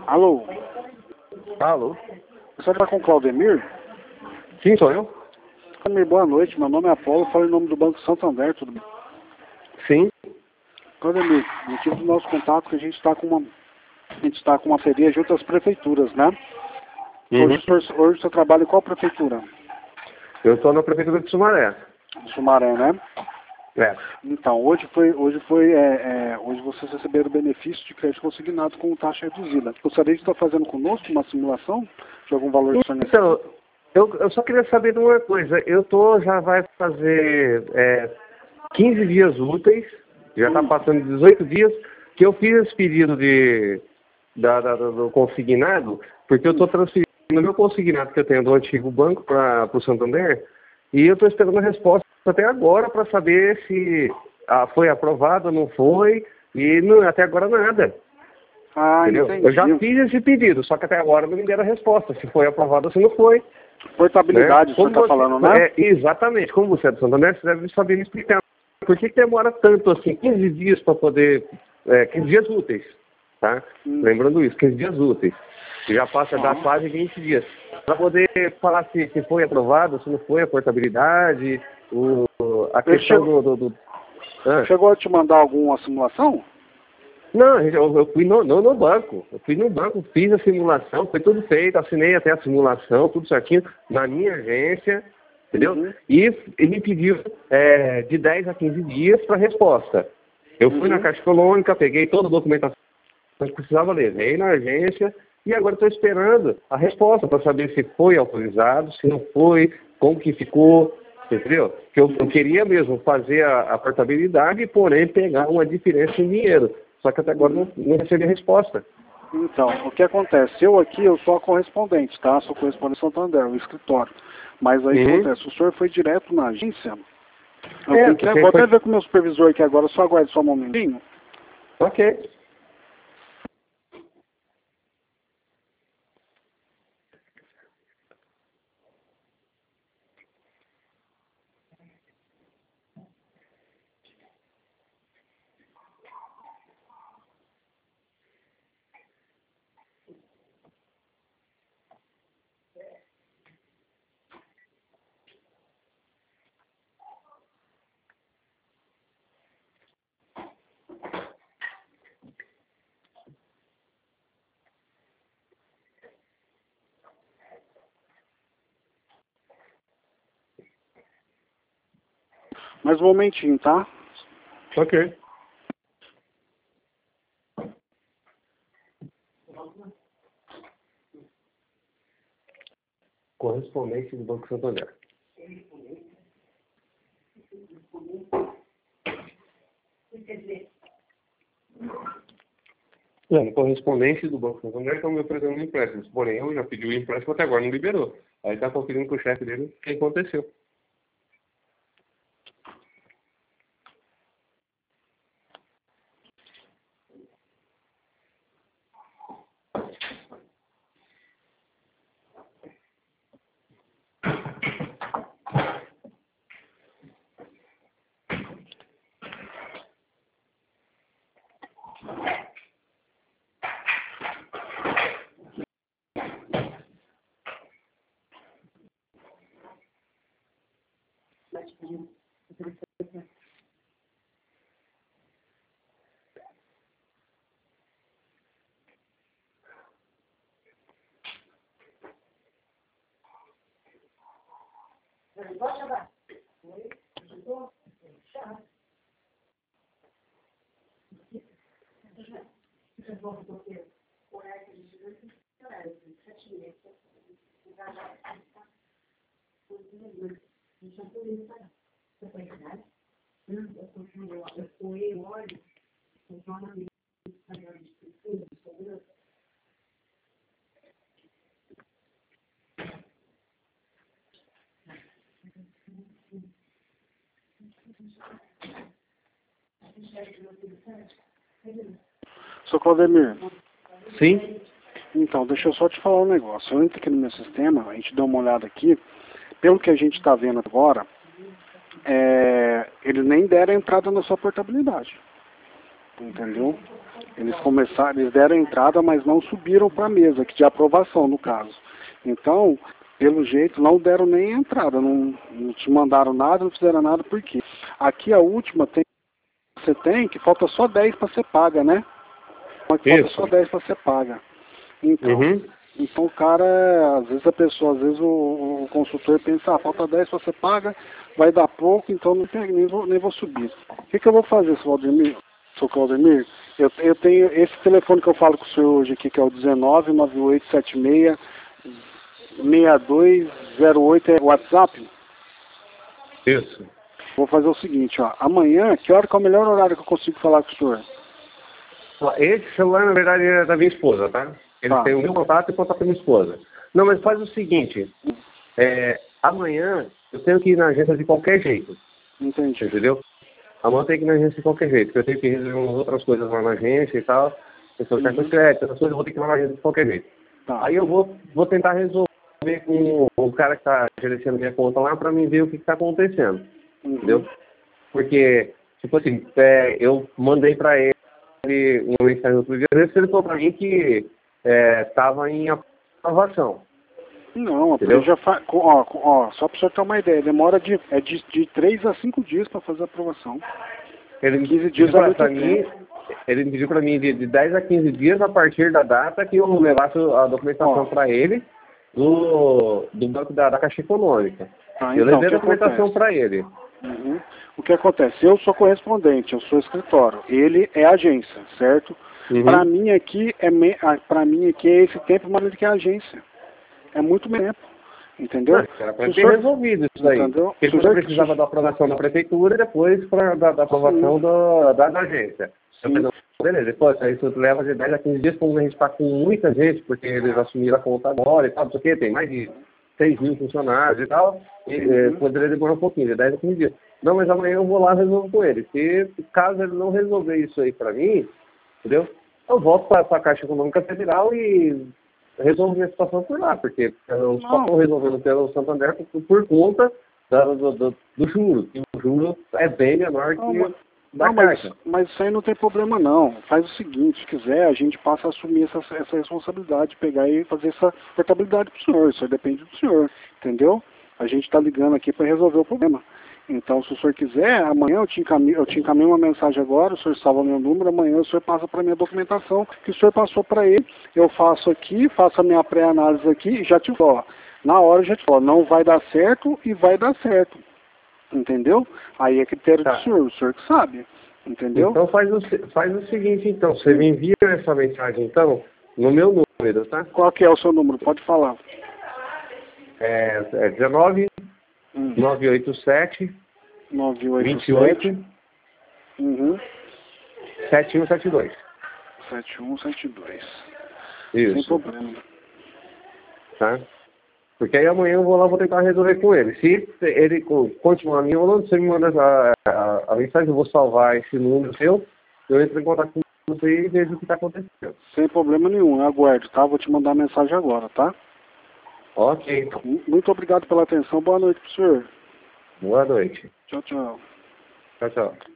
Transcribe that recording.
Alô? Alô? Você está com o Claudemir? Sim, sou eu. Claudemir, boa noite. Meu nome é Apolo, falo em nome do Banco Santander, tudo bem? Sim. Claudemir, o motivo do nosso contato é que a gente está com uma feria junto às prefeituras, né? Uhum. Hoje você trabalha em qual prefeitura? Eu estou na prefeitura de Sumaré. Sumaré, né? É. Então, hoje vocês receberam o benefício de crédito consignado com taxa reduzida. Gostaria de estar fazendo conosco uma simulação de algum valor de fornecimento? Então, eu só queria saber de uma coisa. Já vai fazer 15 dias úteis, já está passando 18 dias, que eu fiz esse pedido do consignado, porque eu estou transferindo o meu consignado que eu tenho do antigo banco para o Santander, e eu estou esperando a resposta até agora para saber se foi aprovado ou não foi, e até agora nada. Ah, Entendeu? entendi. Eu já fiz esse pedido, só que até agora não me deram a resposta, se foi aprovado ou se não foi. Portabilidade, Né? você está falando, né? Exatamente. Como você é do Santander, você deve saber me explicar. Por que demora tanto assim, 15 dias para poder... 15 dias úteis, tá? Lembrando isso, 15 dias úteis. Já passa a dar quase 20 dias. Para poder falar se foi aprovado, se não foi a portabilidade, a questão do... Chegou a te mandar alguma simulação? Não, eu fui no banco. Eu fui no banco, fiz a simulação, foi tudo feito, assinei até a simulação, tudo certinho, na minha agência, entendeu? Uhum. E ele me pediu de 10 a 15 dias para resposta. Eu fui na Caixa Econômica, peguei toda a documentação que precisava, levei na agência e agora estou esperando a resposta para saber se foi autorizado, se não foi, como que ficou, entendeu? Que eu queria mesmo fazer a portabilidade, porém pegar uma diferença em dinheiro. Só que até agora não recebi a resposta. Então, o que acontece? Eu sou a correspondente, tá? Sou correspondente Santander, o escritório. Mas aí o que acontece? O senhor foi direto na agência? Vou até ver com o meu supervisor aqui agora, só aguarde só um momentinho. Ok. Mais um momentinho, tá? Ok. Correspondente do Banco Santander. No correspondente do Banco Santander estão me oferecendo um empréstimo. Porém, eu já pedi o empréstimo até agora não liberou. Aí está conferindo com o chefe dele o que aconteceu. Sou Claudemir. Sim? Então, deixa eu só te falar um negócio. Eu entro aqui no meu sistema, a gente dá uma olhada aqui. Pelo que a gente está vendo agora, eles nem deram a entrada na sua portabilidade. Entendeu? Eles deram entrada, mas não subiram para a mesa, que de aprovação, no caso. Então, pelo jeito, não deram nem entrada, não te mandaram nada, não fizeram nada, por quê? Aqui a última você tem que falta só 10 para ser paga, né? Aqui falta só 10 para ser paga. Então, então o cara, às vezes o consultor pensa, falta 10 para ser paga, vai dar pouco, então nem vou subir. O que eu vou fazer, seu Claudemir? Eu tenho esse telefone que eu falo com o senhor hoje aqui, que é o 199876-6208, é o WhatsApp? Isso. Vou fazer o seguinte, ó, amanhã, que hora que é o melhor horário que eu consigo falar com o senhor? Esse celular, na verdade, é da minha esposa, tá? Ele tem o meu contato e o contato da minha esposa. Não, mas faz o seguinte, amanhã eu tenho que ir na agência de qualquer jeito. Entendi. Entendeu? Amanhã eu tenho que ir na agência de qualquer jeito, porque eu tenho que resolver umas outras coisas lá na agência e tal. Pessoal cartão de crédito, essas coisas eu vou ter que ir lá na agência de qualquer jeito. Tá. Aí eu vou tentar resolver com o cara que está gerenciando minha conta lá para mim ver o que está acontecendo. Entendeu? Porque, tipo assim, eu mandei para ele uma mensagem outro dia, ele falou para mim que estava em aprovação. Não, ele já faz. Só para o senhor ter uma ideia, demora de 3 a 5 dias para fazer a aprovação. Ele 15 dias é muito tempo. Ele pediu para mim de 10 a 15 dias a partir da data que eu levasse a documentação para ele do banco da Caixa Econômica. Eu levei a documentação para ele. O que acontece? Eu sou correspondente, eu sou escritório. Ele é agência, certo? Para mim aqui é esse tempo mais do que a agência. É muito menos tempo. Entendeu? Era para ter resolvido isso daí. Ele só precisava da aprovação da prefeitura e depois da aprovação da agência. Beleza, depois isso leva de 10 a 15 dias, como a gente está com muita gente, porque eles assumiram a conta agora e tal, não sei o quê, tem mais de 6 mil funcionários e tal, poderia demorar um pouquinho, de 10 a 15 dias. Não, mas amanhã eu vou lá e resolvo com ele. Se caso ele não resolver isso aí para mim, entendeu? Eu volto para a Caixa Econômica Federal e resolvo minha situação por lá, porque eu só estou resolvendo pelo Santander por conta do juro. E o juro é bem menor que da Caixa. Mas isso aí não tem problema não. Faz o seguinte, se quiser, a gente passa a assumir essa responsabilidade, pegar e fazer essa portabilidade para o senhor. Isso aí depende do senhor, entendeu? A gente está ligando aqui para resolver o problema. Então, se o senhor quiser, amanhã eu te encaminho uma mensagem agora, o senhor salva meu número, amanhã o senhor passa para a minha documentação, que o senhor passou para ele, eu faço aqui, faço a minha pré-análise aqui e já te falo. Na hora eu já te falo, não vai dar certo e vai dar certo. Entendeu? Aí é critério do senhor, o senhor que sabe. Entendeu? Então faz o seguinte, então, você me envia essa mensagem, então, no meu número, tá? Qual que é o seu número? Pode falar. É 19 987 28 7172. 7172. Isso. Sem problema. Tá? Porque aí amanhã eu vou lá, vou tentar resolver com ele. Se ele continuar me enrolando, você me manda a mensagem, eu vou salvar esse número seu, eu entro em contato com você e vejo o que está acontecendo. Sem problema nenhum, eu aguardo, tá? Vou te mandar a mensagem agora, tá? Ok. Muito obrigado pela atenção, boa noite pro senhor. Boa noite. Tchau, tchau. Tchau, tchau.